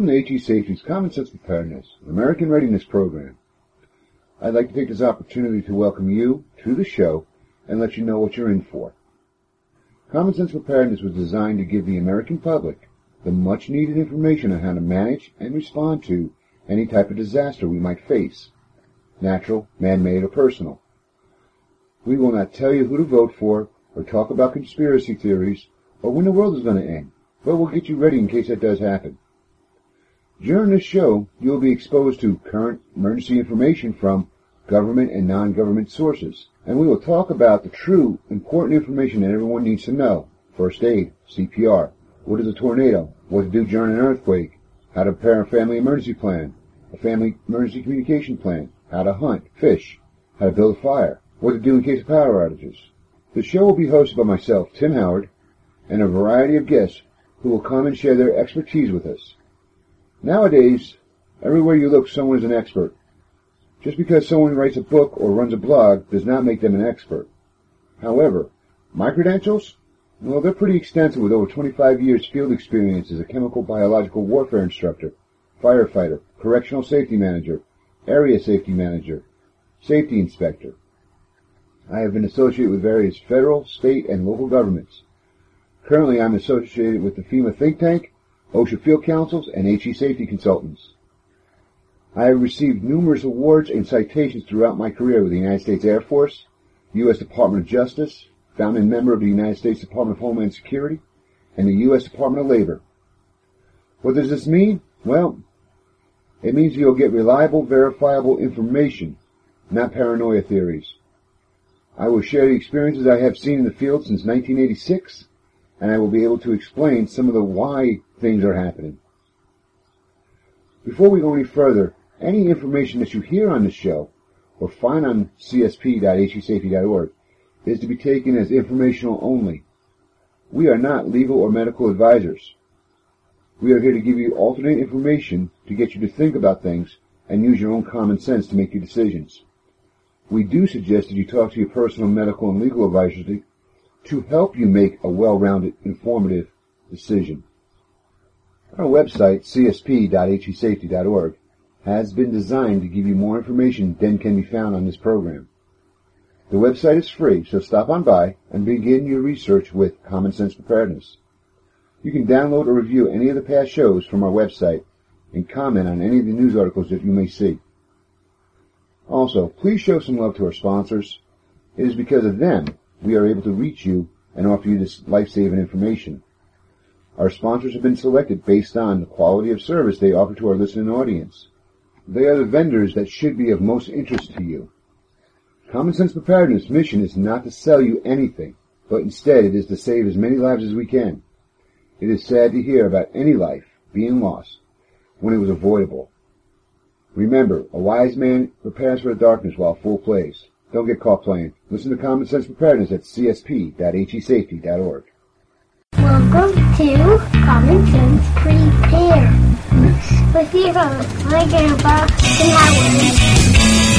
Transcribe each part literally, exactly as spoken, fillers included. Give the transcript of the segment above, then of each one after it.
Welcome to H E Safety's Common Sense Preparedness, an American Readiness Program. I'd like to take this opportunity to welcome you to the show and let you know what you're in for. Common Sense Preparedness was designed to give the American public the much-needed information on how to manage and respond to any type of disaster we might face, natural, man-made, or personal. We will not tell you who to vote for or talk about conspiracy theories or when the world is going to end, but we'll get you ready in case that does happen. During this show, you'll be exposed to current emergency information from government and non-government sources, and we will talk about the true, important information that everyone needs to know. First aid, C P R, what is a tornado, what to do during an earthquake, how to prepare a family emergency plan, a family emergency communication plan, how to hunt, fish, how to build a fire, what to do in case of power outages. The show will be hosted by myself, Tim Howard, and a variety of guests who will come and share their expertise with us. Nowadays, everywhere you look, someone is an expert. Just because someone writes a book or runs a blog does not make them an expert. However, my credentials? Well, they're pretty extensive with over twenty-five years field experience as a chemical biological warfare instructor, firefighter, correctional safety manager, area safety manager, safety inspector. I have been associated with various federal, state, and local governments. Currently, I'm associated with the FEMA think tank, OSHA Field Councils, and H E Safety Consultants. I have received numerous awards and citations throughout my career with the United States Air Force, U S Department of Justice, founding member of the United States Department of Homeland Security, and the U S Department of Labor. What does this mean? Well, it means you'll get reliable, verifiable information, not paranoia theories. I will share the experiences I have seen in the field since nineteen eighty-six, and I will be able to explain some of the why things are happening. Before we go any further, any information that you hear on this show or find on c s p dot h e safety dot org is to be taken as informational only. We are not legal or medical advisors. We are here to give you alternate information to get you to think about things and use your own common sense to make your decisions. We do suggest that you talk to your personal medical and legal advisors to, to help you make a well-rounded, informative decision. Our website, c s p dot h e safety dot org, has been designed to give you more information than can be found on this program. The website is free, so stop on by and begin your research with Common Sense Preparedness. You can download or review any of the past shows from our website and comment on any of the news articles that you may see. Also, please show some love to our sponsors. It is because of them we are able to reach you and offer you this life-saving information. Our sponsors have been selected based on the quality of service they offer to our listening audience. They are the vendors that should be of most interest to you. Common Sense Preparedness' mission is not to sell you anything, but instead it is to save as many lives as we can. It is sad to hear about any life being lost when it was avoidable. Remember, a wise man prepares for the darkness while a fool plays. Don't get caught playing. Listen to Common Sense Preparedness at c s p dot h e safety dot org. Welcome to Common Sense Preparedness with your host, my grandpa, Tim Howard.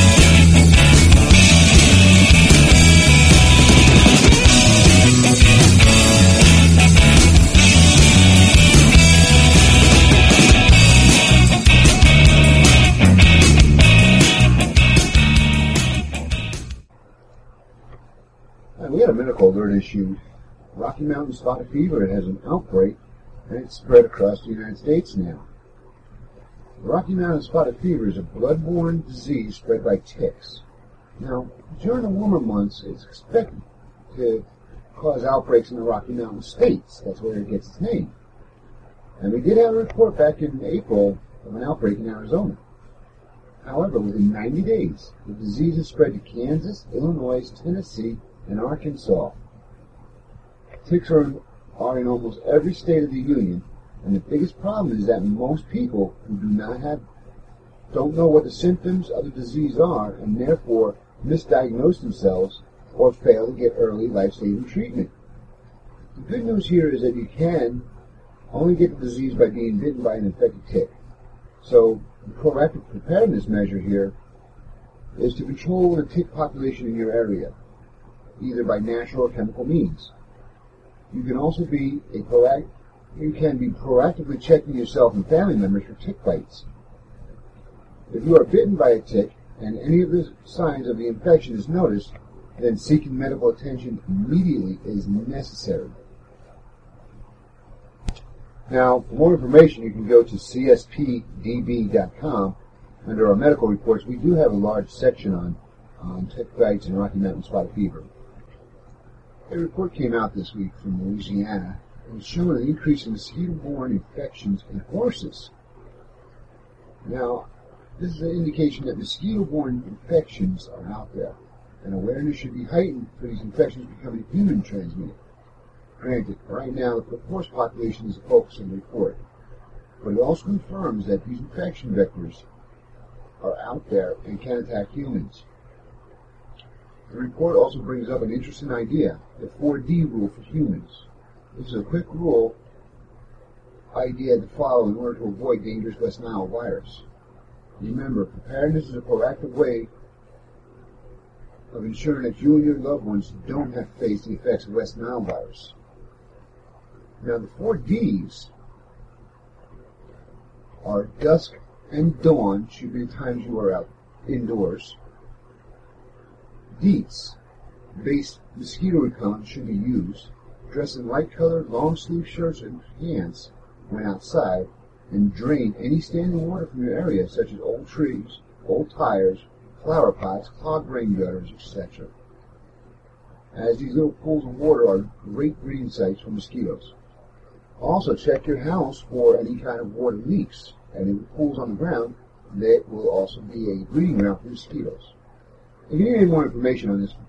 We had a medical alert issued. Rocky Mountain spotted fever, it has an outbreak, and it's spread across the United States now. Rocky Mountain spotted fever is a blood-borne disease spread by ticks. Now, during the warmer months, it's expected to cause outbreaks in the Rocky Mountain states. That's where it gets its name. And we did have a report back in April of an outbreak in Arizona. However, within ninety days, the disease has spread to Kansas, Illinois, Tennessee, and Arkansas. Ticks are in, are in almost every state of the union, and the biggest problem is that most people who do not have, don't know what the symptoms of the disease are, and therefore misdiagnose themselves or fail to get early life-saving treatment. The good news here is that you can only get the disease by being bitten by an infected tick. So the proactive preparedness measure here is to control the tick population in your area, either by natural or chemical means. You can also be a proactive, you can be proactively checking yourself and family members for tick bites. If you are bitten by a tick and any of the signs of the infection is noticed, then seeking medical attention immediately is necessary. Now, for more information, you can go to C S P D B dot com. Under our medical reports, we do have a large section on, on tick bites and Rocky Mountain spotted fever. A report came out this week from Louisiana and was showing an increase in mosquito-borne infections in horses. Now, this is an indication that mosquito-borne infections are out there, and awareness should be heightened for these infections becoming human-transmitted. Granted, right now the horse population is the focus of the report, but it also confirms that these infection vectors are out there and can attack humans. The report also brings up an interesting idea, the four D rule for humans. This is a quick rule idea to follow in order to avoid dangerous West Nile virus. Remember, preparedness is a proactive way of ensuring that you and your loved ones don't have to face the effects of West Nile virus. Now, the four Ds are dusk and dawn should be the times you are out indoors. Deets, based mosquito repellent, should be used. Dress in light-colored, long-sleeve shirts and pants when outside, and drain any standing water from your area, such as old trees, old tires, flower pots, clogged rain gutters, et cetera, as these little pools of water are great breeding sites for mosquitoes. Also, check your house for any kind of water leaks, and if it pools on the ground, that will also be a breeding ground for mosquitoes. If you need any more information on this,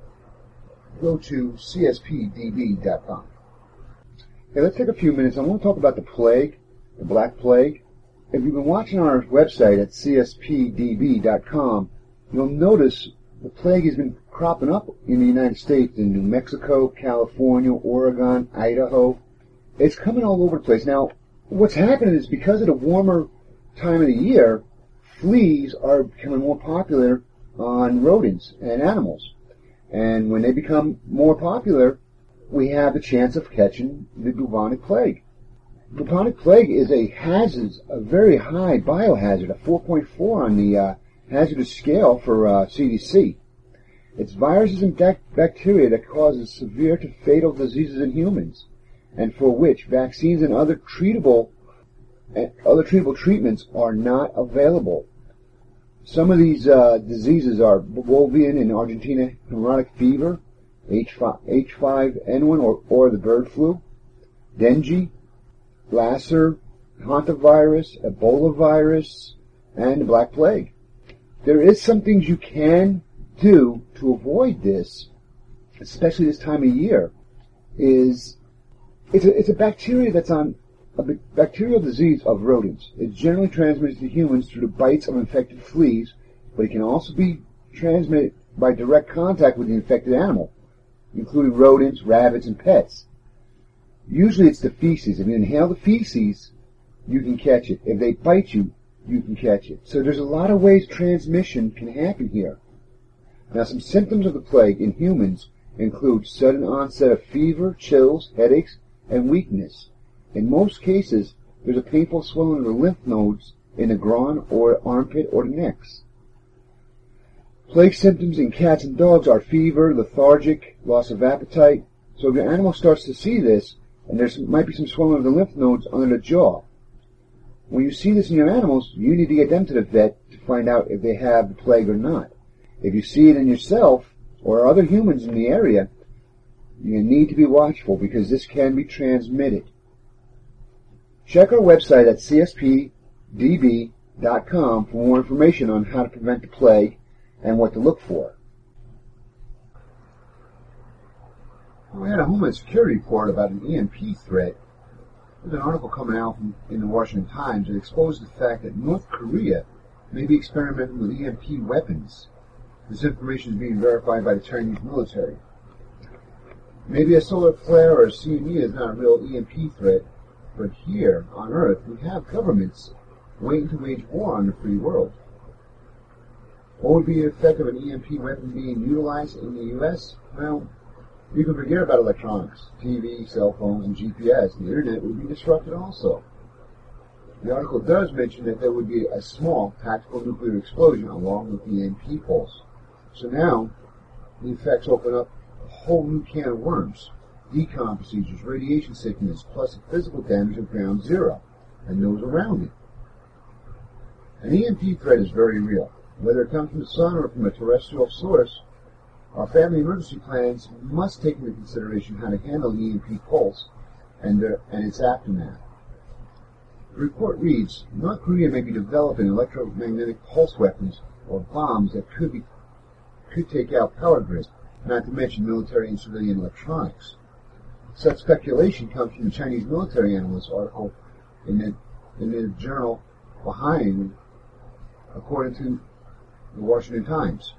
go to C S P D B dot com. Okay, let's take a few minutes. I want to talk about the plague, the Black Plague. If you've been watching our website at C S P D B dot com, you'll notice the plague has been cropping up in the United States, in New Mexico, California, Oregon, Idaho. It's coming all over the place. Now, what's happening is because of the warmer time of the year, fleas are becoming more popular on rodents and animals. And when they become more popular, we have the chance of catching the bubonic plague. Bubonic plague is a hazard, a very high biohazard, a four point four on the uh, hazardous scale for uh, C D C. It's viruses and bacteria that causes severe to fatal diseases in humans, and for which vaccines and other treatable and other treatable treatments are not available. Some of these uh, diseases are bovine and Argentina hemorrhagic fever, H five N one or, or the bird flu, dengue, Lassa, hantavirus, Ebola virus, and the Black Plague. There is some things you can do to avoid this, especially this time of year. Is it's a, it's a bacteria that's on a bacterial disease of rodents. It's generally transmitted to humans through the bites of infected fleas, but it can also be transmitted by direct contact with the infected animal, including rodents, rabbits, and pets. Usually it's the feces. If you inhale the feces, you can catch it. If they bite you, you can catch it. So there's a lot of ways transmission can happen here. Now, some symptoms of the plague in humans include sudden onset of fever, chills, headaches, and weakness. In most cases, there's a painful swelling of the lymph nodes in the groin or armpit or the necks. Plague symptoms in cats and dogs are fever, lethargic, loss of appetite. So if your animal starts to see this, and there might be some swelling of the lymph nodes under the jaw, when you see this in your animals, you need to get them to the vet to find out if they have the plague or not. If you see it in yourself or other humans in the area, you need to be watchful because this can be transmitted. Check our website at C S P D B dot com for more information on how to prevent the plague and what to look for. We had a Homeland Security report about an E M P threat. There's an article coming out from, in the Washington Times that exposed the fact that North Korea may be experimenting with E M P weapons. This information is being verified by the Chinese military. Maybe a solar flare or a C M E is not a real E M P threat, but here on Earth we have governments waiting to wage war on the free world. What would be the effect of an E M P weapon being utilized in the U S? Well, You can forget about electronics, T V, cell phones, and G P S. The internet would be disrupted also. The article does mention that there would be a small tactical nuclear explosion along with the E M P pulse. So now, the effects open up a whole new can of worms. Decom procedures, radiation sickness, plus the physical damage of ground zero and those around it. An E M P threat is very real. Whether it comes from the sun or from a terrestrial source, our family emergency plans must take into consideration how to handle the E M P pulse and, their, and its aftermath. The report reads, North Korea may be developing electromagnetic pulse weapons or bombs that could be could take out power grids, not to mention military and civilian electronics. Such speculation comes from the Chinese military analyst article in the, in the journal Behind, according to the Washington Times.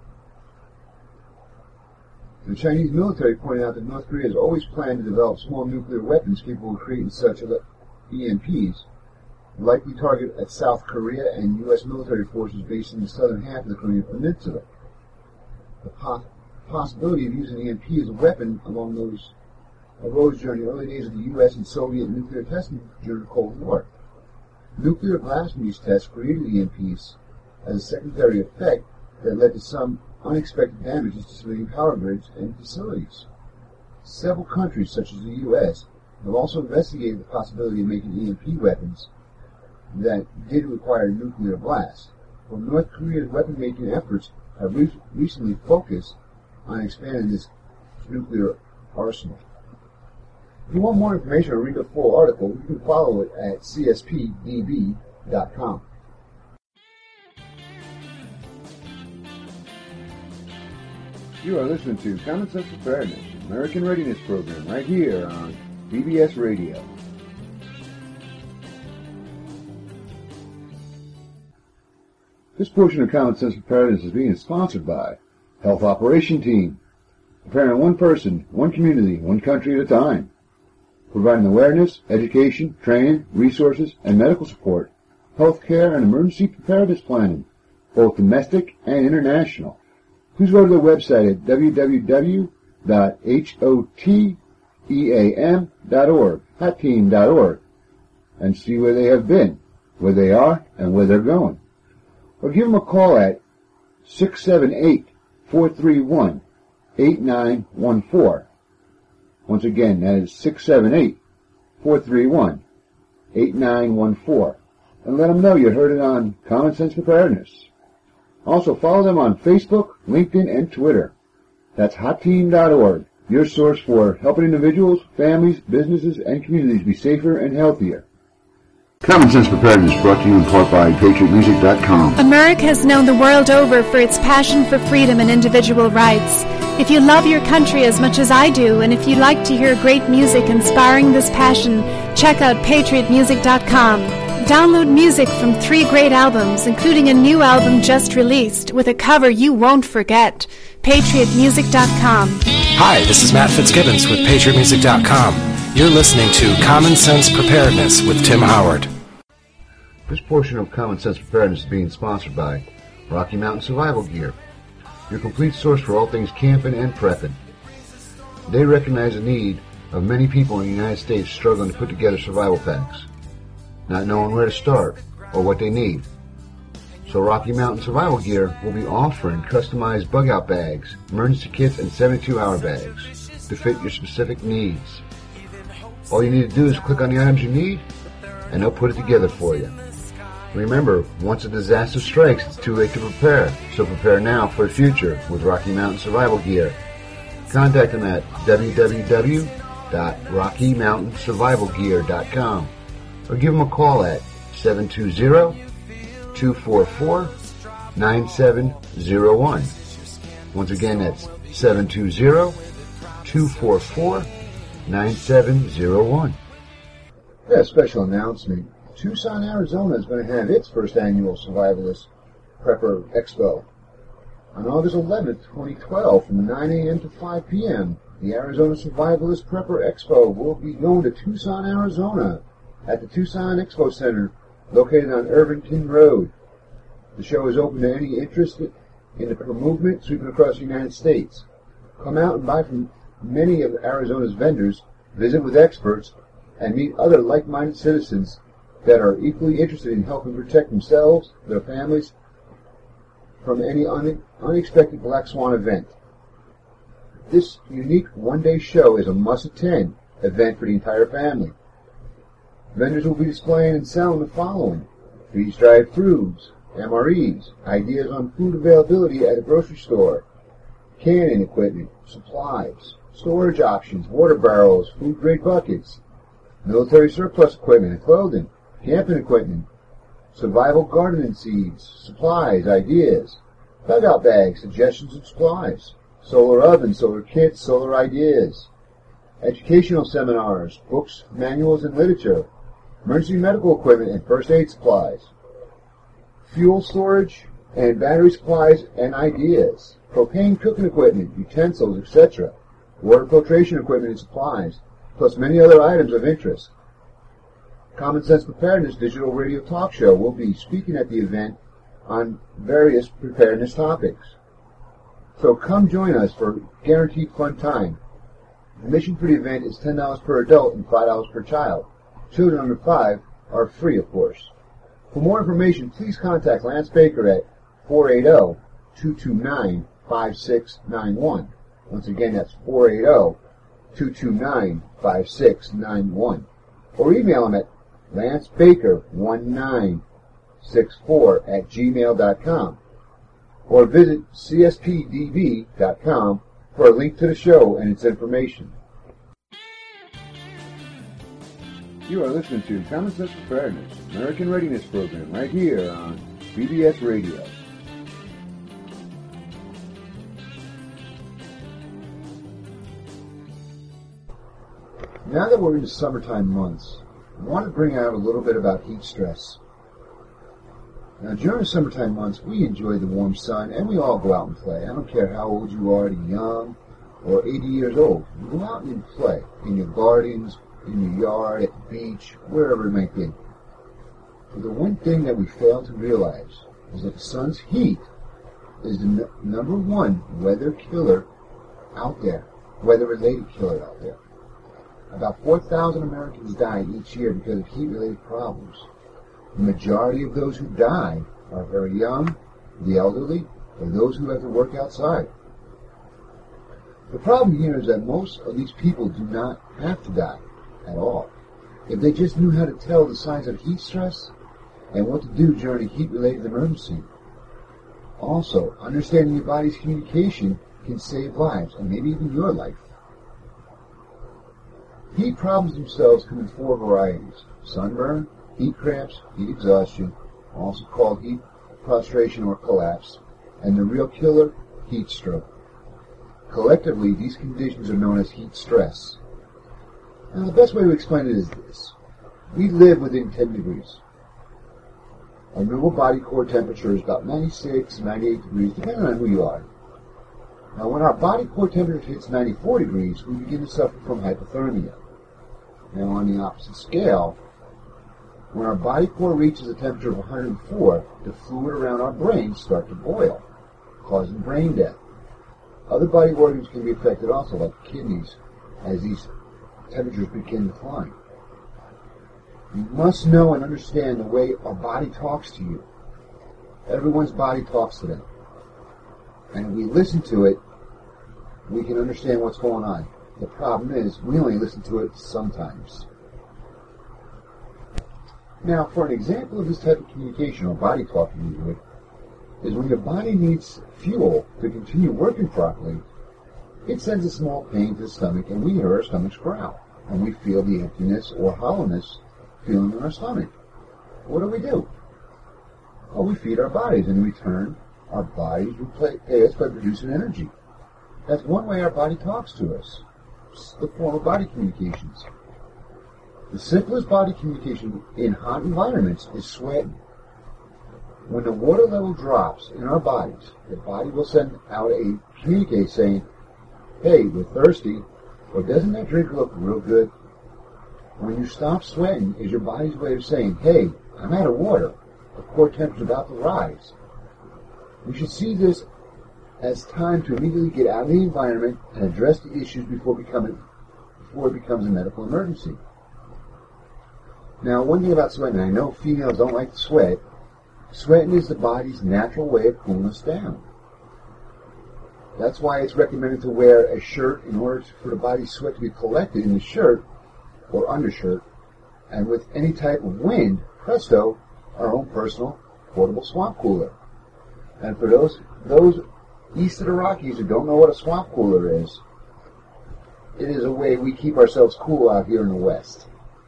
The Chinese military pointed out that North Korea has always planned to develop small nuclear weapons capable of creating such E M Ps, likely target at South Korea and U S military forces based in the southern half of the Korean Peninsula. The po- possibility of using E M P as a weapon along those arose during the early days of the U S and Soviet nuclear testing during the Cold War. Nuclear blast from these tests created E M Ps as a secondary effect that led to some unexpected damages to civilian power grids and facilities. Several countries, such as the U S, have also investigated the possibility of making E M P weapons that did require nuclear blast. Well, North Korea's weapon-making efforts have re- recently focused on expanding this nuclear arsenal. If you want more information or read the full article, you can follow it at C S P D B dot com. You are listening to Common Sense Preparedness, American Readiness Program, right here on B B S Radio. This portion of Common Sense Preparedness is being sponsored by Health Operation Team, preparing one person, one community, one country at a time, providing awareness, education, training, resources, and medical support, health care, and emergency preparedness planning, both domestic and international. Please go to their website at w w w dot hoteam dot org, hotteam dot org, and see where they have been, where they are, and where they're going. Or give them a call at six seven eight, four three one, eight nine one four. Once again, that is six seven eight, four three one, eight nine one four. And let them know you heard it on Common Sense Preparedness. Also, follow them on Facebook, LinkedIn, and Twitter. That's hot team dot org, your source for helping individuals, families, businesses, and communities be safer and healthier. Common Sense Preparedness brought to you in part by patriot music dot com. America is known the world over for its passion for freedom and individual rights. If you love your country as much as I do, and if you'd like to hear great music inspiring this passion, check out patriot music dot com. Download music from three great albums, including a new album just released with a cover you won't forget. patriot music dot com. Hi, this is Matt Fitzgibbons with patriot music dot com. You're listening to Common Sense Preparedness with Tim Howard. This portion of Common Sense Preparedness is being sponsored by Rocky Mountain Survival Gear, your complete source for all things camping and prepping. They recognize the need of many people in the United States struggling to put together survival packs, not knowing where to start or what they need. So Rocky Mountain Survival Gear will be offering customized bug-out bags, emergency kits, and seventy-two hour bags to fit your specific needs. All you need to do is click on the items you need, and they'll put it together for you. Remember, once a disaster strikes, it's too late to prepare. So prepare now for the future with Rocky Mountain Survival Gear. Contact them at w w w dot rocky mountain survival gear dot com or give them a call at seven two zero, two four four, nine seven zero one. Once again, that's seven two zero, two four four, nine seven zero one. Yeah, a special announcement. Tucson, Arizona is going to have its first annual Survivalist Prepper Expo. On August eleventh, twenty twelve, from nine a.m. to five p.m., the Arizona Survivalist Prepper Expo will be going to Tucson, Arizona, at the Tucson Expo Center, located on Irvington Road. The show is open to any interested in the prepper movement sweeping across the United States. Come out and buy from many of Arizona's vendors, visit with experts, and meet other like-minded citizens that are equally interested in helping protect themselves, their families, from any un- unexpected black swan event. This unique one-day show is a must-attend event for the entire family. Vendors will be displaying and selling the following: freeze-dried foods, M R Es, ideas on food availability at a grocery store, canning equipment, supplies, storage options, water barrels, food-grade buckets, military surplus equipment and clothing, camping equipment, survival gardening seeds, supplies, ideas, dugout bags, suggestions and supplies, solar ovens, solar kits, solar ideas, educational seminars, books, manuals, and literature, emergency medical equipment and first aid supplies, fuel storage and battery supplies and ideas, propane cooking equipment, utensils, et cetera, water filtration equipment and supplies, plus many other items of interest. Common Sense Preparedness digital radio talk show will be speaking at the event on various preparedness topics. So come join us for a guaranteed fun time. Admission for the event is ten dollars per adult and five dollars per child. Children under five are free, of course. For more information, please contact Lance Baker at four eight zero, two two nine, five six nine one. Once again, that's four eight zero, two two nine, five six nine one. Or email him at lance baker one nine six four at gmail dot com. Or visit c s p d b dot com for a link to the show and its information. You are listening to Common Sense Preparedness, American Readiness Program, right here on B B S Radio. Now that we're in the summertime months, I want to bring out a little bit about heat stress. Now, during the summertime months, we enjoy the warm sun, and we all go out and play. I don't care how old you are, young or eighty years old. You go out and play in your gardens, in your yard, at the beach, wherever it might be. But the one thing that we fail to realize is that the sun's heat is the n- number one weather killer out there, weather-related killer out there. About four thousand Americans die each year because of heat-related problems. The majority of those who die are very young, the elderly, or those who have to work outside. The problem here is that most of these people do not have to die at all. If they just knew how to tell the signs of heat stress and what to do during a heat-related emergency. Also, understanding your body's communication can save lives, and maybe even your life. Heat problems themselves come in four varieties: sunburn, heat cramps, heat exhaustion, also called heat prostration or collapse, and the real killer, heat stroke. Collectively, these conditions are known as heat stress. Now, the best way to explain it is this. We live within ten degrees. Our normal body core temperature is about ninety-six, ninety-eight degrees, depending on who you are. Now, when our body core temperature hits ninety-four degrees, we begin to suffer from hypothermia. Now, on the opposite scale, when our body core reaches a temperature of one hundred four, the fluid around our brain starts to boil, causing brain death. Other body organs can be affected also, like kidneys, as these temperatures begin to climb. You must know and understand the way our body talks to you. Everyone's body talks to them. And if we listen to it, we can understand what's going on. The problem is, we only listen to it sometimes. Now, for an example of this type of communication or body talking you do, is when your body needs fuel to continue working properly, it sends a small pain to the stomach, and we hear our stomachs growl, and we feel the emptiness or hollowness feeling in our stomach. What do we do? Well, we feed our bodies, and in return, our bodies repay us by producing energy. That's one way our body talks to us. It's the form of body communications. The simplest body communication in hot environments is sweating. When the water level drops in our bodies, the body will send out a communique saying, "Hey, we're thirsty," or "Doesn't that drink look real good?" When you stop sweating is your body's way of saying, "Hey, I'm out of water. The core temperature is about to rise." We should see this as time to immediately get out of the environment and address the issues before becoming before it becomes a medical emergency. Now, one thing about sweating, I know females don't like to sweat. Sweating is the body's natural way of cooling us down. That's why it's recommended to wear a shirt in order for the body's sweat to be collected in the shirt or undershirt. And with any type of wind, presto, our own personal portable swamp cooler. And for those those east of the Rockies who don't know what a swamp cooler is, it is a way we keep ourselves cool out here in the West.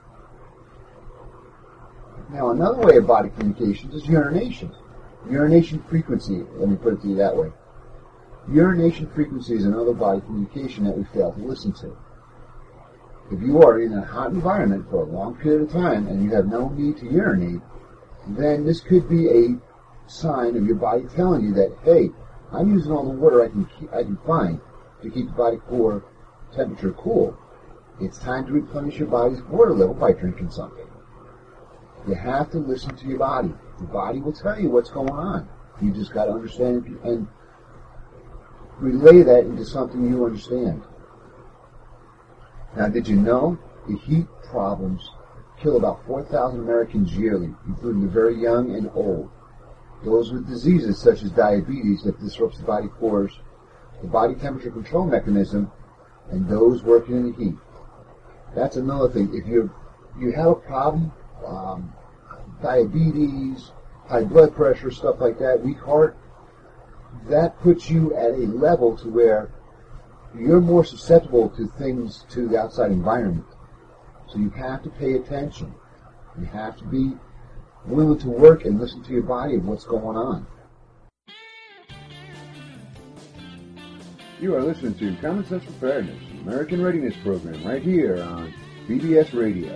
Now, another way of body communications is urination. Urination frequency, let me put it to you that way. Urination frequency is another body communication that we fail to listen to. If you are in a hot environment for a long period of time and you have no need to urinate, then this could be a sign of your body telling you that, hey, I'm using all the water I can keep, I can find to keep the body core temperature cool. It's time to replenish your body's water level by drinking something. You have to listen to your body. The body will tell you what's going on. You just got to understand it and relay that into something you understand. Now, did you know the heat problems kill about four thousand Americans yearly, including the very young and old? Those with diseases such as diabetes that disrupts the body pores, the body temperature control mechanism, and those working in the heat. That's another thing. If you you have a problem, um, diabetes, high blood pressure, stuff like that, weak heart, that puts you at a level to where you're more susceptible to things, to the outside environment. So you have to pay attention. You have to be willing to work and listen to your body and what's going on. You are listening to Common Sense Preparedness, American Readiness Program, right here on B B S Radio.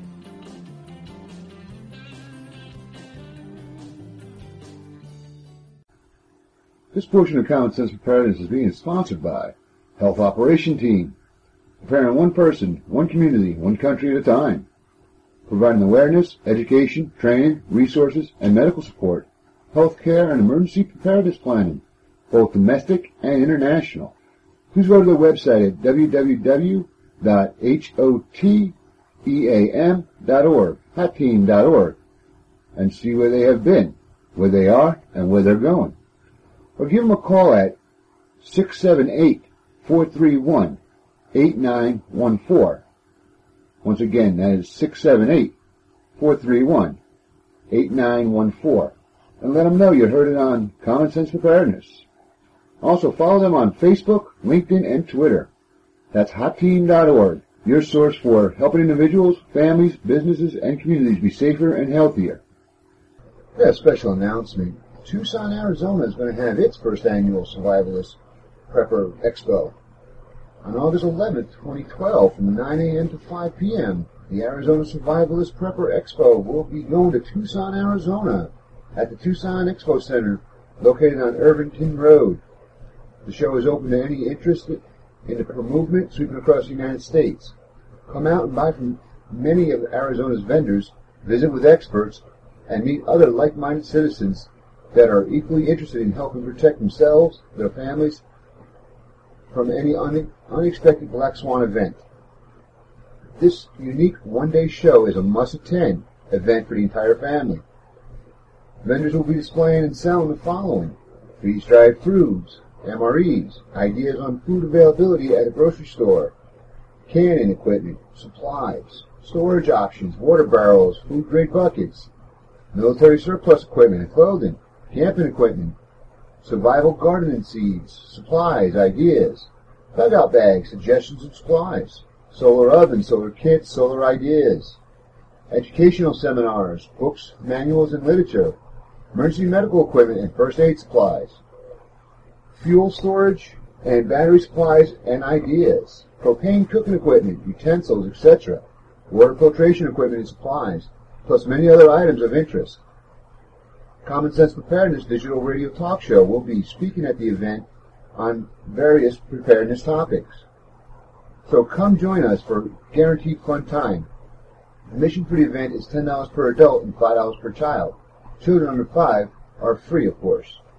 This portion of Common Sense Preparedness is being sponsored by Health Operation Team, preparing one person, one community, one country at a time, providing awareness, education, training, resources, and medical support, health care, and emergency preparedness planning, both domestic and international. Please go to their website at w w w dot hoteam dot org, hot team dot org, and see where they have been, where they are, and where they're going. Or give them a call at six seven eight, four three one, eight nine one four. Once again, that is six seven eight, four three one, eight nine one four. And let them know you heard it on Common Sense Preparedness. Also, follow them on Facebook, LinkedIn, and Twitter. That's hot team dot org, your source for helping individuals, families, businesses, and communities be safer and healthier. Yeah, a special announcement. Tucson, Arizona is going to have its first annual Survivalist Prepper Expo. On August eleventh, twenty twelve, from nine a.m. to five p.m., the Arizona Survivalist Prepper Expo will be going to Tucson, Arizona, at the Tucson Expo Center, located on Irvington Road. The show is open to any interested in the prepper movement sweeping across the United States. Come out and buy from many of Arizona's vendors, visit with experts, and meet other like-minded citizens that are equally interested in helping protect themselves, their families, from any une- unexpected black swan event. This unique one-day show is a must-attend event for the entire family. Vendors will be displaying and selling the following: freeze-dried foods, M R Es, ideas on food availability at a grocery store, canning equipment, supplies, storage options, water barrels, food-grade buckets, military surplus equipment and clothing, camping equipment, survival gardening seeds, supplies, ideas, dugout bags, suggestions and supplies, solar ovens, solar kits, solar ideas, educational seminars, books, manuals, and literature, emergency medical equipment and first aid supplies, fuel storage and battery supplies and ideas, propane cooking equipment, utensils, et cetera, water filtration equipment and supplies, plus many other items of interest. Common Sense Preparedness digital radio talk show will be speaking at the event on various preparedness topics. So come join us for guaranteed fun time. Admission for the event is ten dollars per adult and five dollars per child. Children under five are free, of course.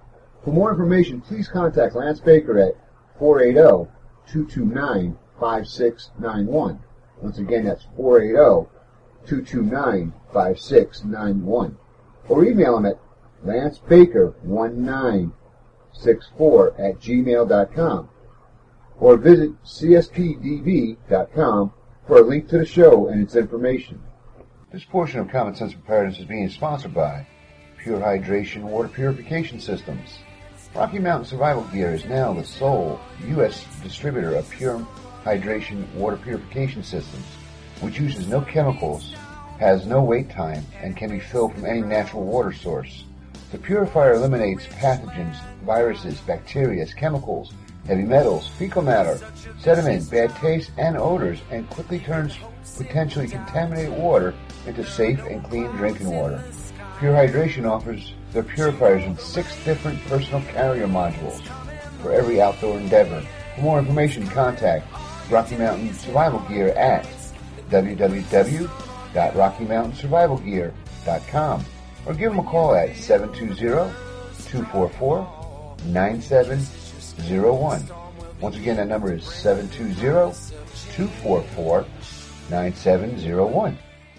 For more information, please contact Lance Baker at four eight zero, two two nine, five six nine one. Once again, that's four eight zero, two two nine, five six nine one. Or email him at lance baker one nine six four at gmail dot com. Or visit c s p d b dot com for a link to the show and its information. This portion of Common Sense Preparedness is being sponsored by Pure Hydration Water Purification Systems. Rocky Mountain Survival Gear is now the sole U S distributor of Pure Hydration Water Purification Systems, which uses no chemicals, has no wait time, and can be filled from any natural water source. The purifier eliminates pathogens, viruses, bacteria, chemicals, heavy metals, fecal matter, sediment, bad taste, and odors, and quickly turns potentially contaminated water into safe and clean drinking water. Pure Hydration offers their purifiers in six different personal carrier modules for every outdoor endeavor. For more information, contact Rocky Mountain Survival Gear at w w w dot rocky mountain survival gear dot com or give them a call at seven two zero, two four four, nine seven zero one. Once again, that number is seven two zero, two four four, nine seven zero one.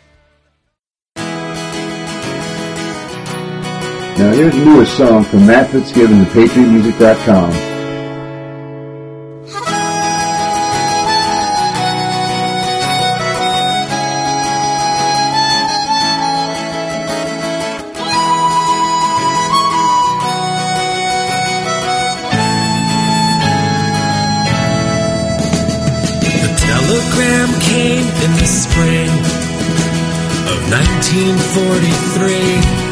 Now here's the newest song from Matt Fitzgibbon at patriot music dot com. The telegram came in the spring of nineteen forty-three.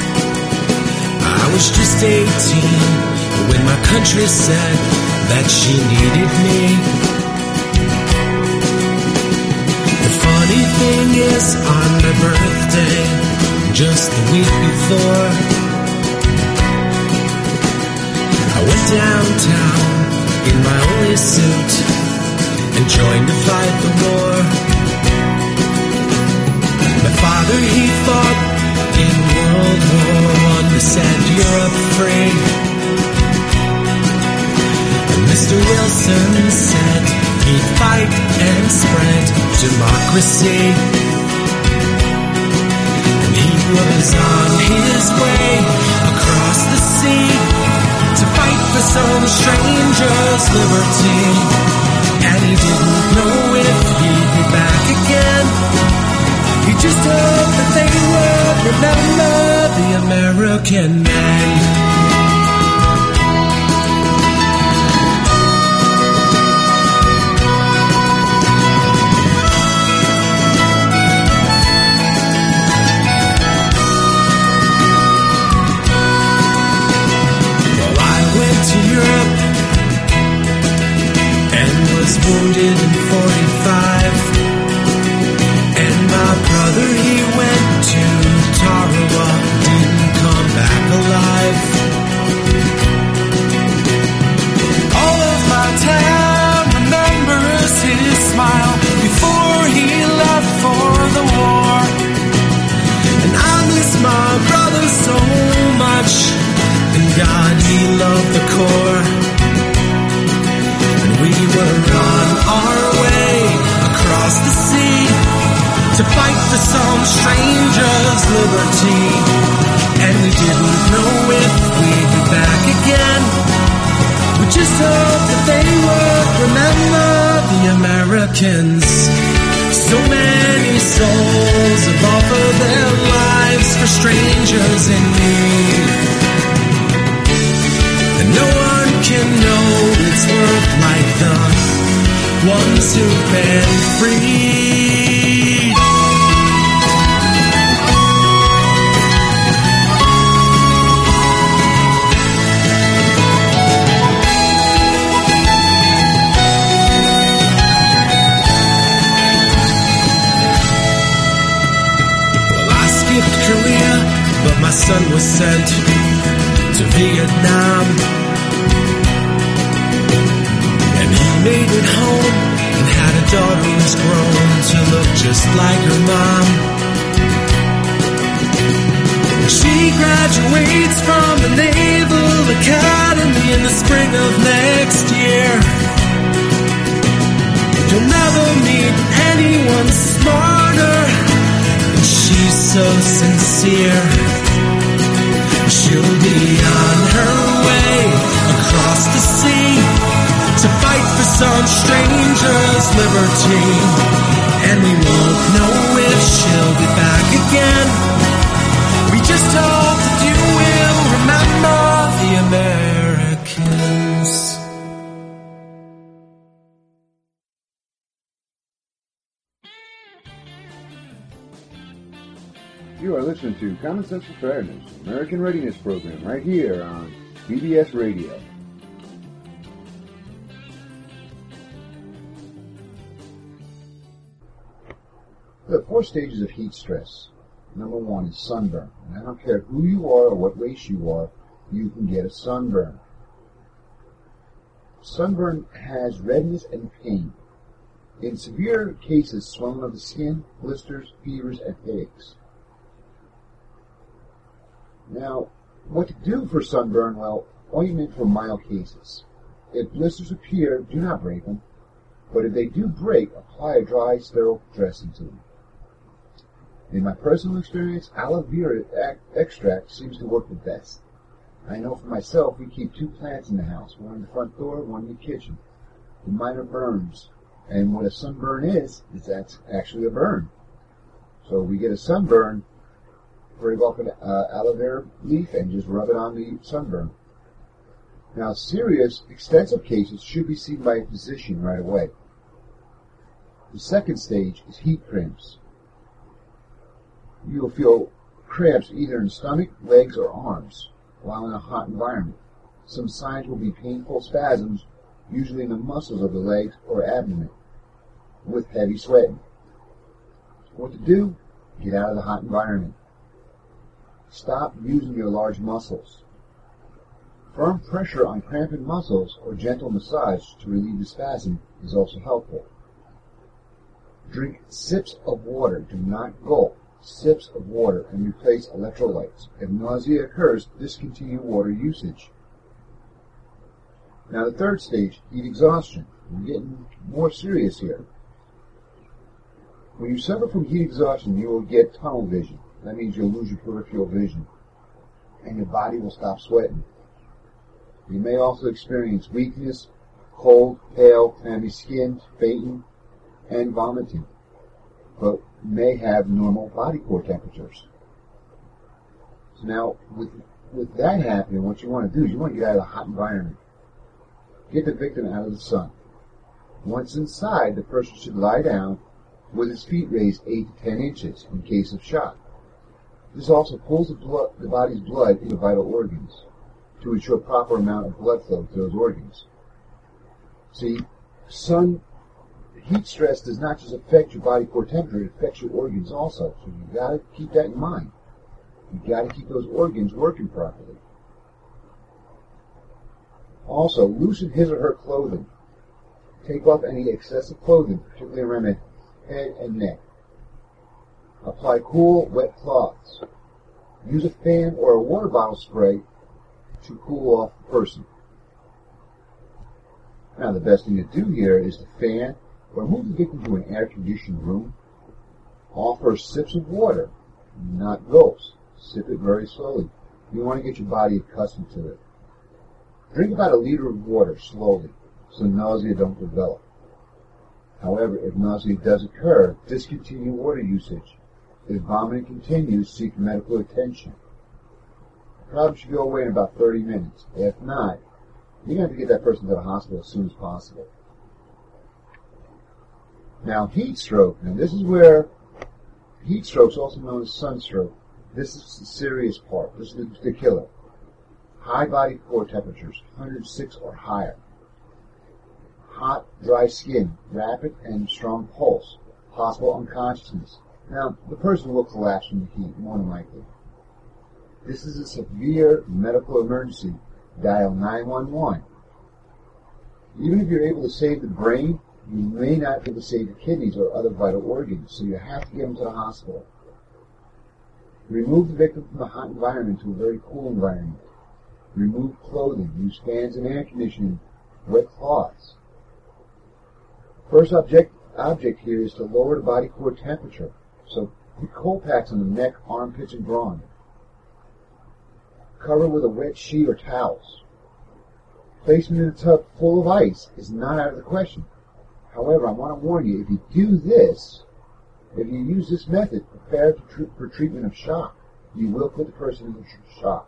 I was just eighteen when my country said that she needed me. The funny thing is, on my birthday, just the week before, I went downtown in my only suit and joined to fight the war. My father, he fought in World War One to set Europe free. And Mister Wilson said he'd fight and spread democracy. And he was on his way across the sea to fight for some stranger's liberty. And he didn't know if he'd be back again. He just hoped that they would remember the American man. Well, I went to Europe and was wounded in forty-five. My brother, he went to Tarawa, didn't come back alive. All of my town remembers his smile before he left for the war. And I miss my brother so much, and God, he loved the Corps. And we were on our way across the sea to fight for some stranger's liberty. And we didn't know if we'd be back again. We just hoped that they would remember the Americans. So many souls have offered their lives for strangers in need. And no one can know its worth like the ones who've been free. Korea, but my son was sent to Vietnam. And he made it home and had a daughter who's grown to look just like her mom. She graduates from the Naval Academy in the spring of next year. You'll never meet anyone smarter, and she's so sincere. She'll be on her way across the sea to fight for some stranger's liberty, and we won't know if she'll be back again. We just hope that you will remember the Americans. You are listening to Common Sense Preparedness, American Readiness Program, right here on B B S Radio. There are four stages of heat stress. Number one is sunburn. And I don't care who you are or what race you are, you can get a sunburn. Sunburn has redness and pain. In severe cases, swelling of the skin, blisters, fevers, and headaches. Now, what to do for sunburn? Well, ointment for mild cases. If blisters appear, do not break them. But if they do break, apply a dry, sterile dressing to them. In my personal experience, aloe vera extract seems to work the best. I know for myself, we keep two plants in the house, one in the front door, one in the kitchen. The minor burns. And what a sunburn is, is that's actually a burn. So we get a sunburn, break off an uh, aloe vera leaf and just rub it on the sunburn. Now, serious, extensive cases should be seen by a physician right away. The second stage is heat cramps. You'll feel cramps either in stomach, legs, or arms while in a hot environment. Some signs will be painful spasms, usually in the muscles of the legs or abdomen, with heavy sweating. What to do? Get out of the hot environment. Stop using your large muscles. Firm pressure on cramping muscles or gentle massage to relieve the spasm is also helpful. Drink sips of water. Do not gulp. Sips of water and replace electrolytes. If nausea occurs, discontinue water usage. Now the third stage, heat exhaustion. We're getting more serious here. When you suffer from heat exhaustion, you will get tunnel vision. That means you'll lose your peripheral vision, and your body will stop sweating. You may also experience weakness, cold, pale, clammy skin, fainting, and vomiting, but may have normal body core temperatures. So now, with, with that happening, what you want to do is you want to get out of the hot environment. Get the victim out of the sun. Once inside, the person should lie down with his feet raised eight to ten inches in case of shock. This also pulls the, blood, the body's blood into vital organs to ensure proper amount of blood flow to those organs. See, sun heat stress does not just affect your body core temperature, it affects your organs also. So you got to keep that in mind. You got to keep those organs working properly. Also, loosen his or her clothing. Take off any excessive clothing, particularly around the head and neck. Apply cool, wet cloths. Use a fan or a water bottle spray to cool off the person. Now, the best thing to do here is to fan or move the victim to an air-conditioned room. Offer sips of water, not gulps. Sip it very slowly. You want to get your body accustomed to it. Drink about a liter of water slowly so nausea don't develop. However, if nausea does occur, discontinue water usage. If vomiting continues, seek medical attention. The problem should go away in about thirty minutes. If not, you're going to have to get that person to the hospital as soon as possible. Now, heat stroke. Now, this is where heat stroke is also known as sunstroke. This is the serious part. This is the, the killer. High body core temperatures, one hundred six or higher. Hot, dry skin, rapid and strong pulse, possible unconsciousness. Now, the person will collapse from the heat, more than likely. This is a severe medical emergency. Dial nine one one. Even if you're able to save the brain, you may not be able to save the kidneys or other vital organs, so you have to get them to the hospital. Remove the victim from a hot environment to a very cool environment. Remove clothing. Use fans and air conditioning. Wet cloths. First object, object here is to lower the body core temperature. So put cold packs on the neck, armpits, and groin. Cover with a wet sheet or towels. Placement in a tub full of ice is not out of the question. However, I want to warn you, if you do this, if you use this method, prepare to tr- for treatment of shock. You will put the person in shock.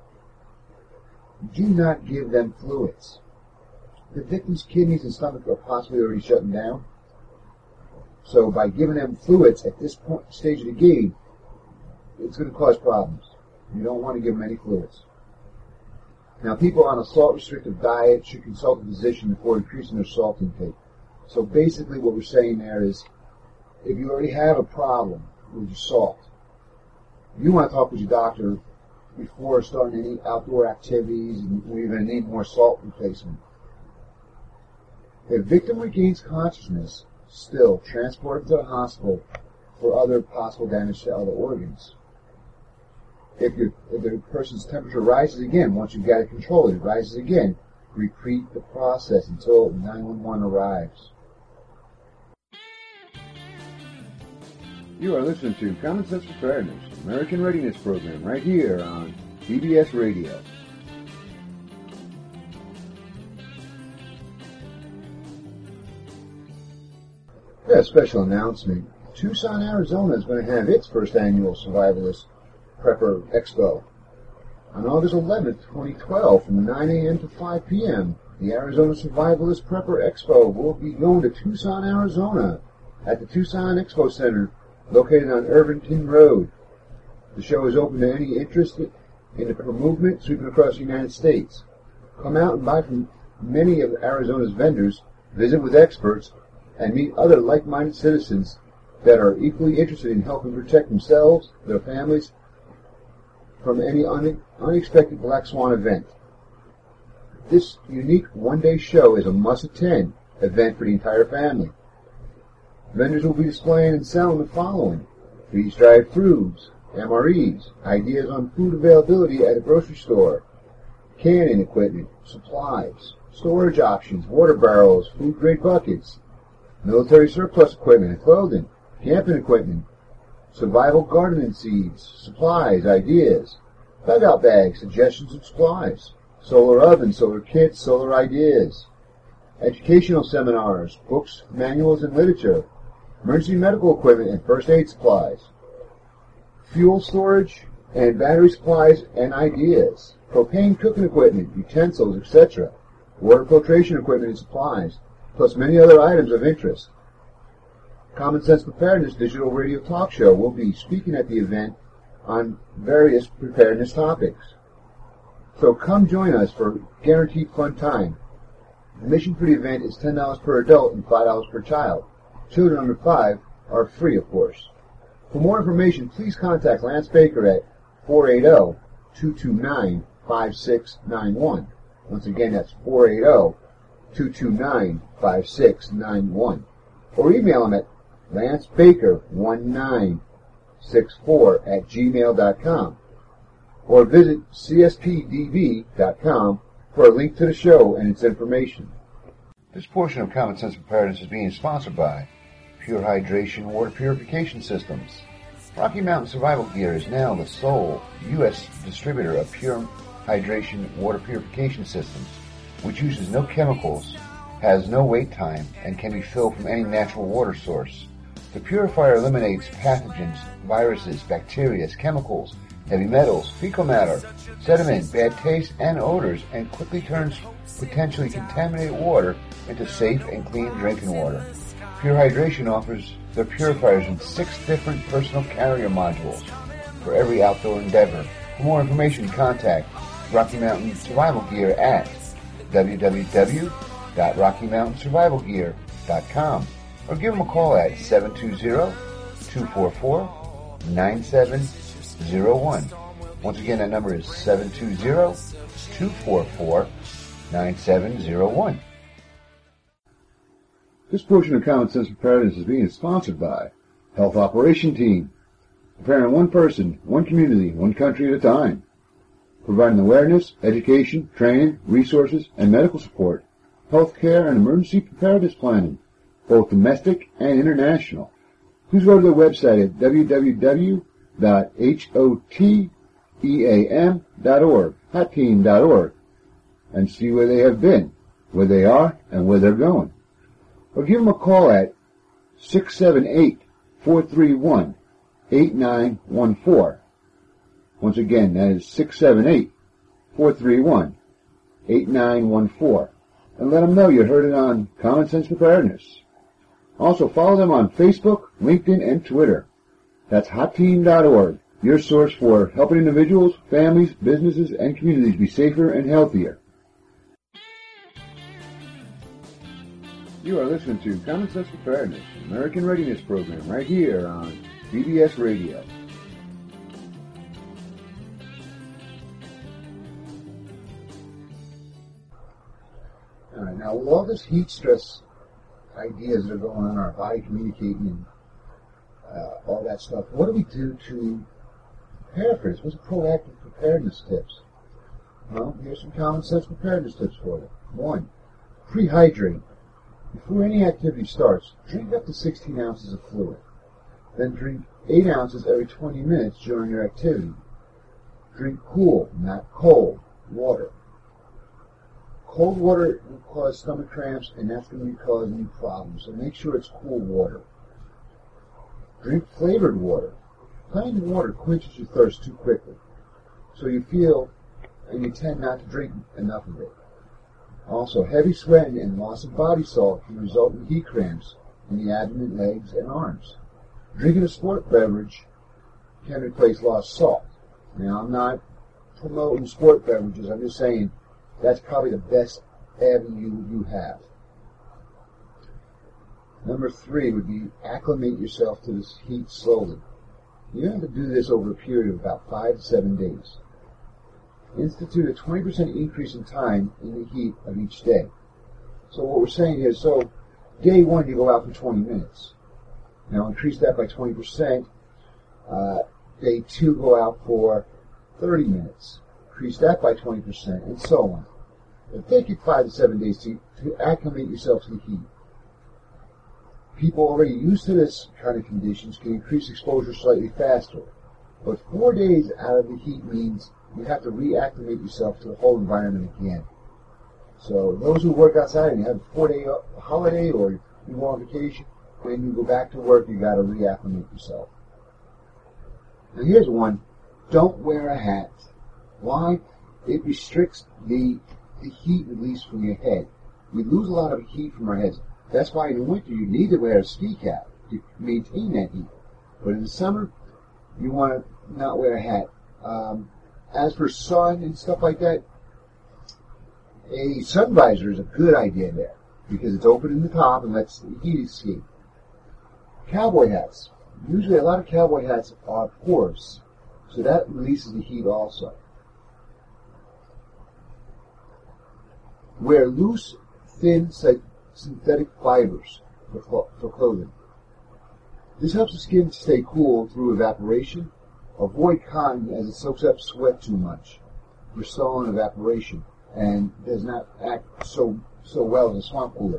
Do not give them fluids. The victim's kidneys and stomach are possibly already shutting down. So by giving them fluids at this point, stage of the game, it's going to cause problems. You don't want to give them any fluids. Now, people on a salt-restrictive diet should consult a physician before increasing their salt intake. So basically what we're saying there is, if you already have a problem with your salt, you want to talk with your doctor before starting any outdoor activities, and we're going to need more salt replacement. If the victim regains consciousness, still transport him to the hospital for other possible damage to other organs. If, your, if the person's temperature rises again, once you've got it controlled, it rises again, repeat the process until nine one one arrives. You are listening to Common Sense Preparedness, American Readiness Program, right here on B B S Radio. Yeah, a special announcement. Tucson, Arizona is going to have its first annual Survivalist Prepper Expo. On August eleventh, twenty twelve, from nine a.m. to five p.m., the Arizona Survivalist Prepper Expo will be going to Tucson, Arizona, at the Tucson Expo Center, located on Irvington Road. The show is open to any interested in the movement sweeping across the United States. Come out and buy from many of Arizona's vendors, visit with experts, and meet other like-minded citizens that are equally interested in helping protect themselves, their families, from any un- unexpected black swan event. This unique one-day show is a must-attend event for the entire family. Vendors will be displaying and selling the following: freeze-dried foods, M R Es, ideas on food availability at a grocery store, canning equipment, supplies, storage options, water barrels, food-grade buckets, military surplus equipment and clothing, camping equipment, survival gardening seeds, supplies, ideas, dugout bags, suggestions and supplies, solar ovens, solar kits, solar ideas, educational seminars, books, manuals, and literature, emergency medical equipment and first aid supplies, fuel storage and battery supplies and ideas, propane cooking equipment, utensils, et cetera, water filtration equipment and supplies, plus many other items of interest. Common Sense Preparedness Digital Radio Talk Show will be speaking at the event on various preparedness topics. So come join us for guaranteed fun time. Admission for the event is ten dollars per adult and five dollars per child. Children under five are free, of course. For more information, please contact Lance Baker at four eight zero, two two nine, five six nine one. Once again, that's four eight zero, two two nine, five six nine one. Or email him at lance baker one nine six four at gmail dot com. Or visit c s p d b dot com for a link to the show and its information. This portion of Common Sense Preparedness is being sponsored by Pure Hydration Water Purification Systems. Rocky Mountain Survival Gear is now the sole U S distributor of Pure Hydration Water Purification Systems, which uses no chemicals, has no wait time, and can be filled from any natural water source. The purifier eliminates pathogens, viruses, bacteria, chemicals, heavy metals, fecal matter, sediment, bad taste, and odors, and quickly turns potentially contaminated water into safe and clean drinking water. Pure Hydration offers their purifiers in six different personal carrier modules for every outdoor endeavor. For more information, contact Rocky Mountain Survival Gear at w w w dot rocky mountain survival gear dot com or give them a call at seven two zero, two four four, nine seven zero one. Once again, that number is seven two zero, two four four, nine seven zero one. This portion of Common Sense Preparedness is being sponsored by Health Operation Team. preparing one person, one community, one country at a time, providing awareness, education, training, resources, and medical support, healthcare, and emergency preparedness planning, both domestic and international. Please go to their website at w w w dot hoteam dot org, hotteam dot org, and see where they have been, where they are, and where they're going. Or give them a call at six seven eight, four three one, eight nine one four. Once again, that is six seven eight, four three one, eight nine one four. And let them know you heard it on Common Sense Preparedness. Also, follow them on Facebook, LinkedIn, and Twitter. That's hot team dot org, your source for helping individuals, families, businesses, and communities be safer and healthier. You are listening to Common Sense Preparedness, an American Readiness Program, right here on B B S Radio. All right, now with all this heat stress ideas that are going on in our body, communicating, and uh, all that stuff, what do we do to prepare for this? What's proactive preparedness tips? Well, here's some common sense preparedness tips for you. One, prehydrate. Before any activity starts, drink up to sixteen ounces of fluid. Then drink eight ounces every twenty minutes during your activity. Drink cool, not cold, water. Cold water will cause stomach cramps, and that's going to be causing you problems, so make sure it's cool water. Drink flavored water. Plain water quenches your thirst too quickly, so you feel and you tend not to drink enough of it. Also, heavy sweating and loss of body salt can result in heat cramps in the abdomen, legs, and arms. Drinking a sport beverage can replace lost salt. Now, I'm not promoting sport beverages. I'm just saying that's probably the best avenue you have. Number three would be acclimate yourself to this heat slowly. You have to do this over a period of about five to seven days. Institute a twenty percent increase in time in the heat of each day. So what we're saying is, so day one you go out for twenty minutes. Now increase that by twenty percent. Uh, day two go out for thirty minutes. Increase that by twenty percent, and so on. It'll take you five to seven days to, to acclimate yourself to the heat. People already used to this kind of conditions can increase exposure slightly faster. But four days out of the heat means you have to reacclimate yourself to the whole environment again. So those who work outside and you have a four-day holiday or you go on vacation, when you go back to work, you got to reacclimate yourself. Now here's one. Don't wear a hat. Why? It restricts the, the heat release from your head. We lose a lot of heat from our heads. That's why in the winter you need to wear a ski cap to maintain that heat. But in the summer, you want to not wear a hat. Um, as for sun and stuff like that, a sun visor is a good idea there because it's open in the top and lets the heat escape. Cowboy hats. Usually a lot of cowboy hats are porous, so that releases the heat also. Wear loose, thin synthetic fibers for, cl- for clothing. This helps the skin stay cool through evaporation. Avoid cotton as it soaks up sweat too much for slow evaporation and does not act so so well as a swamp cooler.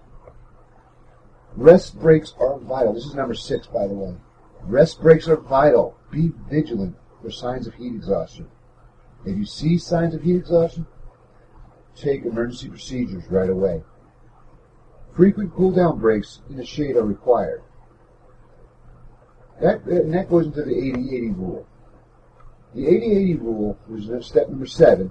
Rest breaks are vital. This is number six, by the way. Rest breaks are vital. Be vigilant for signs of heat exhaustion. If you see signs of heat exhaustion, take emergency procedures right away. Frequent cool-down breaks in the shade are required. That, and that goes into the eighty eighty rule. The eighty eighty rule, which is step number seven,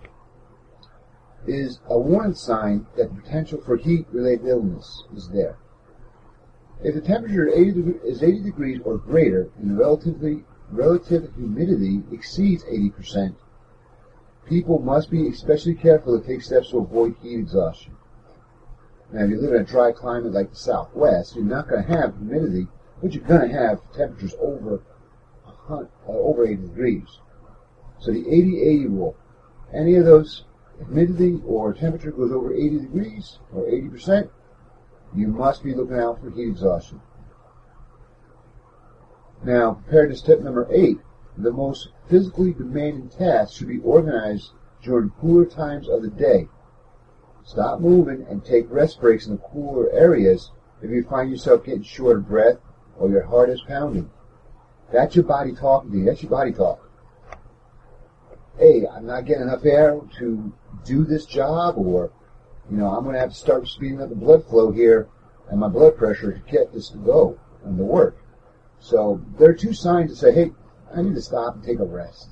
is a warning sign that the potential for heat-related illness is there. If the temperature is eighty degrees or greater and the relatively, relative humidity exceeds eighty percent, people must be especially careful to take steps to avoid heat exhaustion. Now, if you live in a dry climate like the Southwest, you're not going to have humidity, but you're going to have temperatures over uh, over eighty degrees. So the eighty eighty rule, any of those humidity or temperature goes over eighty degrees or eighty percent, you must be looking out for heat exhaustion. Now, preparedness tip number eight. The most physically demanding tasks should be organized during cooler times of the day. Stop moving and take rest breaks in the cooler areas if you find yourself getting short of breath or your heart is pounding. That's your body talking to you. That's your body talk. Hey, I'm not getting enough air to do this job, or, you know, I'm going to have to start speeding up the blood flow here and my blood pressure to get this to go and to work. So there are two signs that say, hey, I need to stop and take a rest.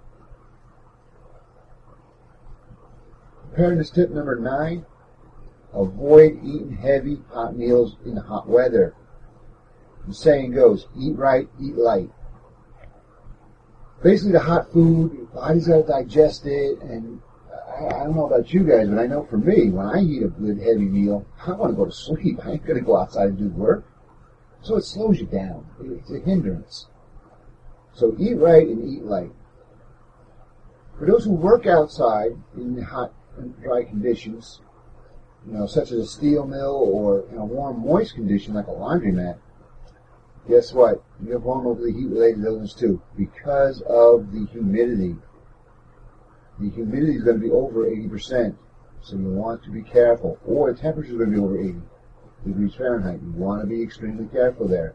Preparedness tip number nine, avoid eating heavy, hot meals in hot weather. The saying goes, eat right, eat light. Basically, the hot food, your body's got to digest it, and I, I don't know about you guys, but I know for me, when I eat a good heavy meal, I want to go to sleep. I ain't going to go outside and do work. So it slows you down. It's a hindrance. So eat right and eat light. For those who work outside in hot and dry conditions, you know, such as a steel mill or in a warm, moist condition like a laundromat, guess what? You're vulnerable to the heat-related illness too, because of the humidity. The humidity is going to be over eighty percent, so you want to be careful. Or the temperature is going to be over eighty degrees Fahrenheit. You want to be extremely careful there.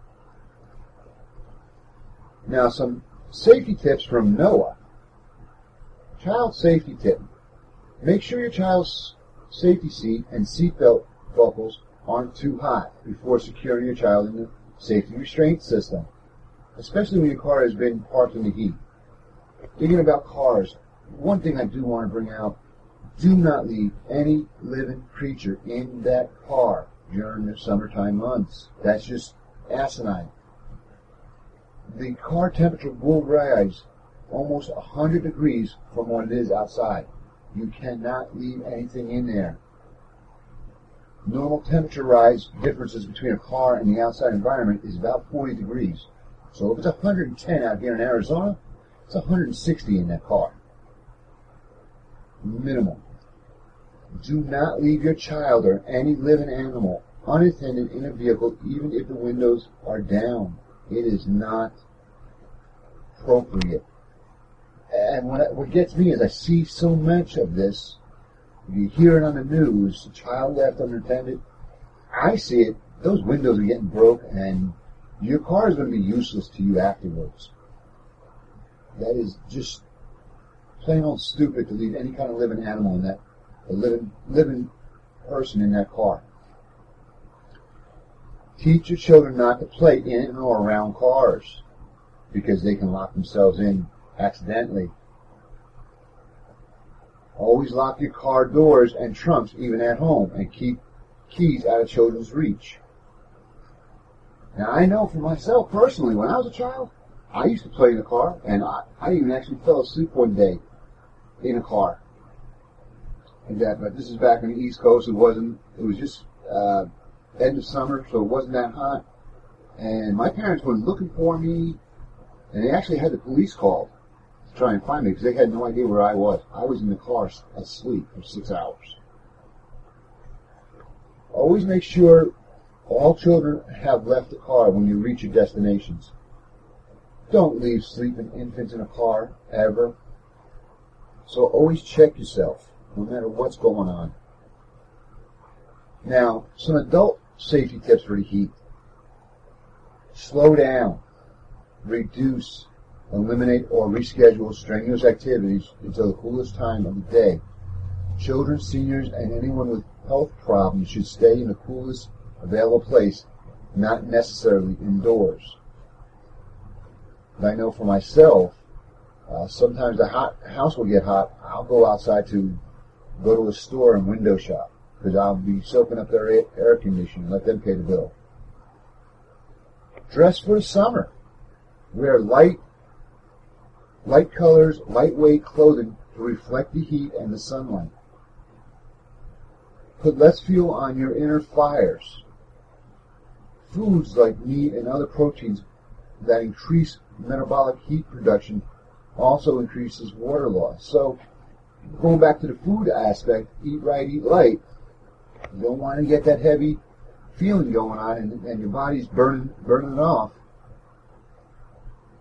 Now, some safety tips from NOAA. Child safety tip. Make sure your child's safety seat and seatbelt buckles aren't too hot before securing your child in the safety restraint system, especially when your car has been parked in the heat. Thinking about cars, one thing I do want to bring out, do not leave any living creature in that car during the summertime months. That's just asinine. The car temperature will rise almost one hundred degrees from what it is outside. You cannot leave anything in there. Normal temperature rise differences between a car and the outside environment is about forty degrees. So if it's one hundred ten out here in Arizona, it's one hundred sixty in that car. Minimum. Do not leave your child or any living animal unattended in a vehicle, even if the windows are down. It is not appropriate. And what, what gets me is I see so much of this. You hear it on the news, a child left unattended. I see it. Those windows are getting broke, and your car is going to be useless to you afterwards. That is just plain old stupid to leave any kind of living animal in that, a living, living person in that car. Teach your children not to play in or around cars, because they can lock themselves in accidentally. Always lock your car doors and trunks, even at home, and keep keys out of children's reach. Now, I know for myself personally, when I was a child, I used to play in a car, and I, I even actually fell asleep one day in a car. And that, but this is back on the East Coast. It wasn't. It was just uh, end of summer, so it wasn't that hot. And my parents were looking for me, and they actually had the police called to try and find me because they had no idea where I was. I was in the car asleep for six hours. Always make sure all children have left the car when you reach your destinations. Don't leave sleeping infants in a car, ever. So always check yourself, no matter what's going on. Now, some adult safety tips for the heat. Slow down. Reduce, eliminate, or reschedule strenuous activities until the coolest time of the day. Children, seniors, and anyone with health problems should stay in the coolest available place, not necessarily indoors. But I know for myself, uh, sometimes the hot house will get hot. I'll go outside to go to a store and window shop because I'll be soaking up their air conditioning and let them pay the bill. Dress for the summer. Wear light, light colors, lightweight clothing to reflect the heat and the sunlight. Put less fuel on your inner fires. Foods like meat and other proteins that increase metabolic heat production also increases water loss. So, going back to the food aspect, eat right, eat light. You don't want to get that heavy feeling going on and, and your body's burning, burning it off.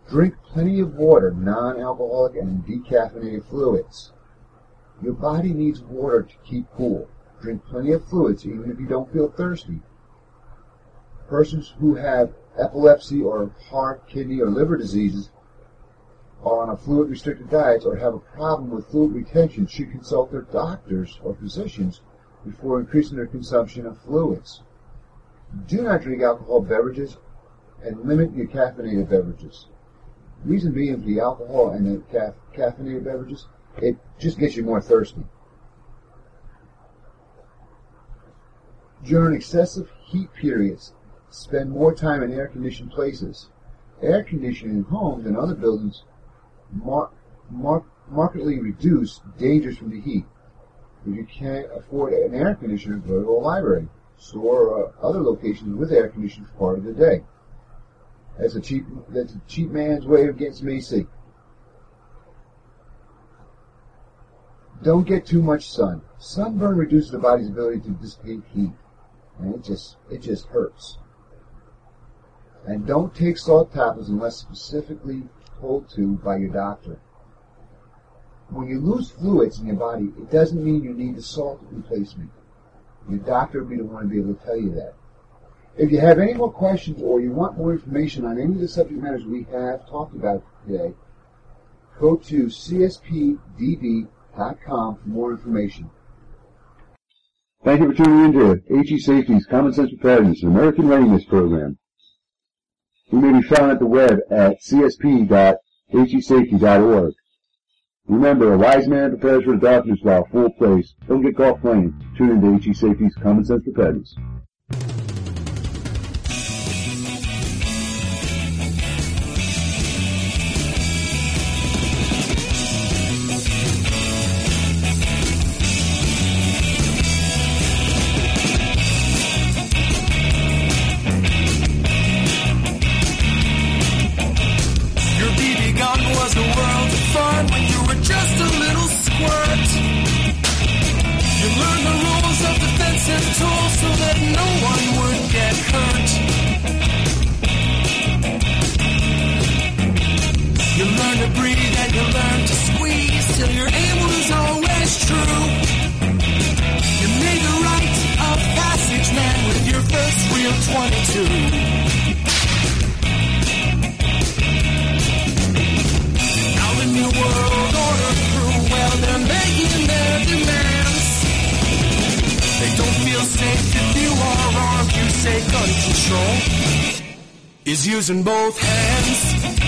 Drink plenty of water, non-alcoholic and decaffeinated fluids. Your body needs water to keep cool. Drink plenty of fluids even if you don't feel thirsty. Persons who have epilepsy or heart, kidney, or liver diseases are on a fluid-restricted diet or have a problem with fluid retention should consult their doctors or physicians before increasing their consumption of fluids. Do not drink alcohol beverages and limit your caffeinated beverages. Reason being for the alcohol and the ca- caffeinated beverages, it just gets you more thirsty. During excessive heat periods, spend more time in air-conditioned places. Air conditioning in homes and other buildings mar- mar- markedly reduce dangers from the heat. If you can't afford an air conditioner, go to a library, store, or uh, other locations with air conditioning for part of the day. That's a cheap, that's a cheap man's way of getting some A C. Don't get too much sun. Sunburn reduces the body's ability to dissipate heat, and it just it just hurts. And don't take salt tablets unless specifically told to by your doctor. When you lose fluids in your body, it doesn't mean you need a salt replacement. Your doctor will be the one to be able to tell you that. If you have any more questions or you want more information on any of the subject matters we have talked about today, go to C S P D B dot com for more information. Thank you for tuning in to H E Safety's Common Sense Preparedness, an American Readiness Program. We may be found at the web at c s p dot h e safety dot org. Remember, a wise man prepares for the darkness while full place. Don't get caught playing. Tune in to H E Safety's Common Sense Preparedness. Is using both hands.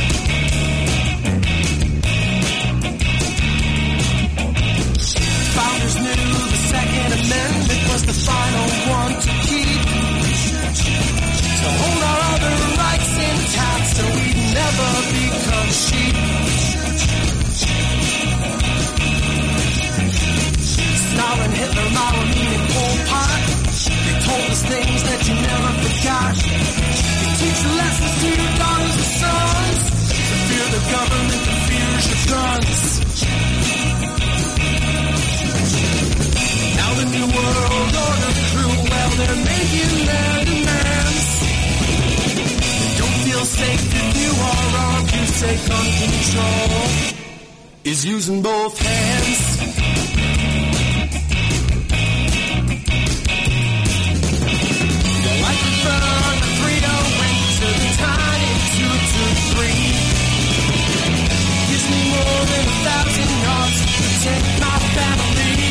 Founders knew the Second Amendment was the final one to keep, to hold our other rights intact so we'd never become sheep. Stalin, Hitler, Mao, and Pol Pot, they told us things that you never forgot. Teach the lessons to your daughters and sons. To fear the government that fears your guns. Now the New World Order crew, well, they're making their demands. They don't feel safe if you are armed. You say gun control is using both hands. Take my family.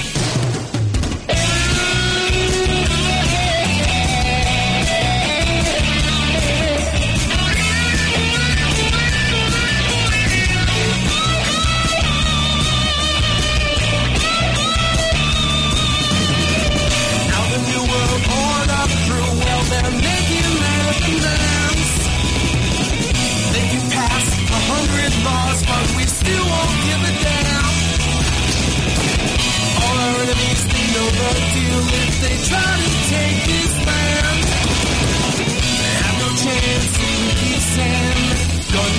Now the New World Order through, well, they're making their demands. They can pass a hundred laws, but we still won't give a damn. All our enemies, they know the deal if they try to take this land. They have no chance if we keep saying gun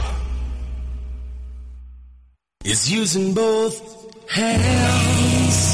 control is using both hands.